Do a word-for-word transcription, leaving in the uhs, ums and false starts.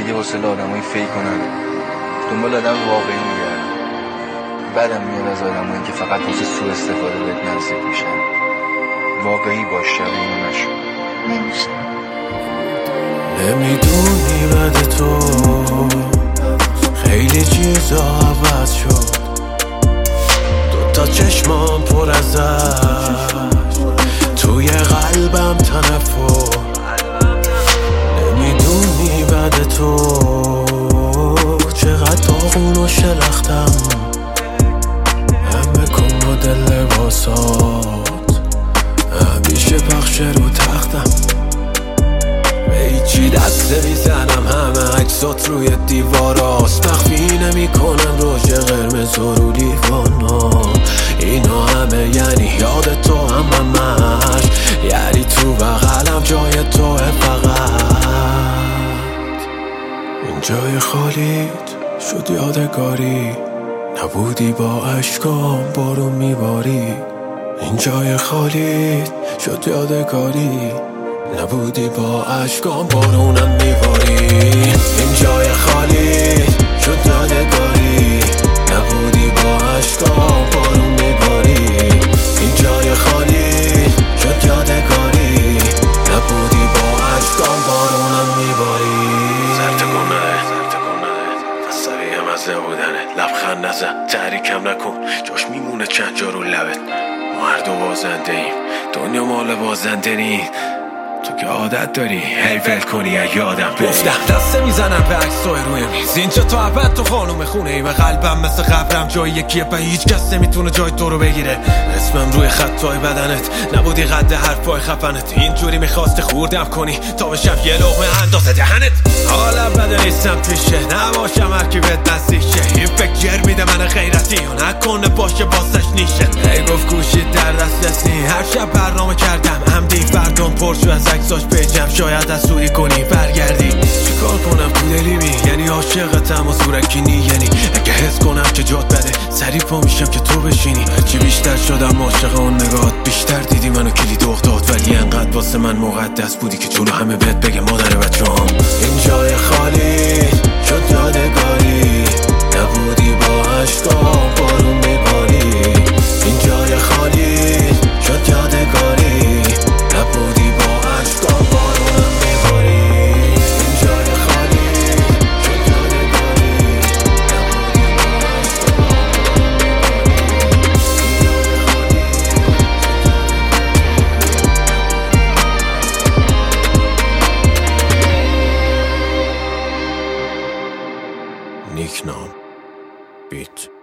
دیگه حوصله آدمای فیک کنن، دنبال آدم واقعی میگردم. بعدم میاد از آدمایی که فقط واسه سوء استفاده بهت نزدیک میشن. واقعی باش، شبیه اینو نشو. نمیشه. نمیدونی بعد تو خیلی چیزا عوض شد، دوتا چشمام پر از اشک، توی قلبم تنفر. نمیدونی بعد تو چقدر داغون و شلختم، همه کمد لباسات همیشه پخش رو تختم. به هیچی دست میزنم، همه عکسات روی دیواراست، مخفی نمی کنم روژ قرمز و رو لیوانا. اینا همه یعنی یاد تو، هم همش یعنی تو بغلم جای توه فقط. این جای خالیت شد یادگاری، نبودی با عشقام بارون میباری. این جای خالیت شد یادگاری، نبودی با عشقام بارونم میباری. این جای خالی شد یادگاری، نبودی با عشقام بارون میباری. این جای خالی شد یادگاری، نبودی با عشقام بارونم میباری. سرتکونه فسوی هم از نبودنه، لبخند نزن، تحریکم نکن، جاش میمونه چند جا رو لبت. ما هر دو بازنده ایم، دنیا مال بازنده نی. تو که عادت داری هی ول کنی یادم بری. گفتم دسته میزنم به عکسای روی میز، اینجا تو ابد تو خانوم خونه ای. و قلبم مثل قبرم جای یکیه و هیچ کس نمیتونه جای تو رو بگیره. اسمم روی خطای بدنت، نبودی قد حرفای خفنت. اینجوری میخواستی خوردم کنی تا بشم یه لقمه اندازه دهنت. حالا بده نیستم پیشه، نباشم هر کی بهت نزدیک شه. این فکر جر میده من غیرتی و نکنه باشه باسش نیشه. هی گفت گوشید در دست نی، هر شب برنامه کردم عمدی فردام پرشو از عکساش پیجم، شاید از سوری کنی برگردی. چیکار کنم تو دلی می یعنی عاشقتم و زورکی نی، یعنی اگه حس کنم که جات بده سری پا میشم که تو بشینی. هرچی بیشتر شدم عاشق اون نگات، بیشتر دیدی منو کلید افتاد، ولی انقدر واسه من مقدس بودی که جلو همه بهت بگه مادر بچه‌ام. این جای خالی شد یادگاری، نبودی با عشقام بارون میباری. این جای خالی شد یادگاری، نبودی با عشقام بارونم میباری. این جای خالی شد یادگاری، نبودی با عشقام بارونم میباری. نیکنام بیت